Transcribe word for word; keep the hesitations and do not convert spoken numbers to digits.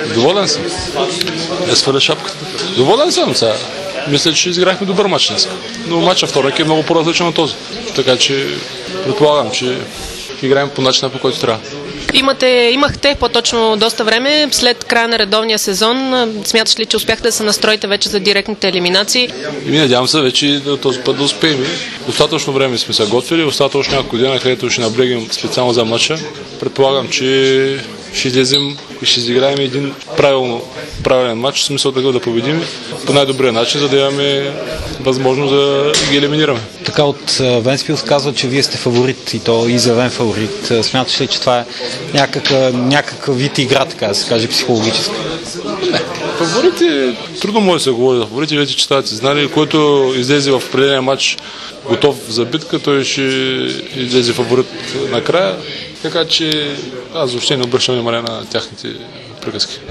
Доволен съм. Я сваля шапката. Доволен съм сега. Мисля, че изиграхме добър мач днес. Но матчът вторник е много по-различен от този. Така че предполагам, че играем по начина, по който трябва. Имате, имахте по-точно доста време след края на редовния сезон. Смяташ ли, че успяхте да се настроите вече за директните елиминации? И ми надявам се вече да този път да успеем. Достатъчно време сме се готвили, остата още няколко дена, където ще наблегнем специално за матча. Предполагам, че ще излезем и ще изиграем един правилно, правилен матч, в смисъл такъв да победим по най-добрия начин, за да имаме възможност да ги елиминираме. Така от Вентспилс казва, че вие сте фаворит и то изявен фаворит. Смяташ ли, че това е някакъв, някакъв вид игра, така да се каже, психологически? Не. Фаворити, трудно може да се говори за фаворити, вече че тази знали, който излезе в определения матч готов за битка, той ще излезе фаворит накрая. Така че аз въобще не обръщам внимание на тяхните приказки.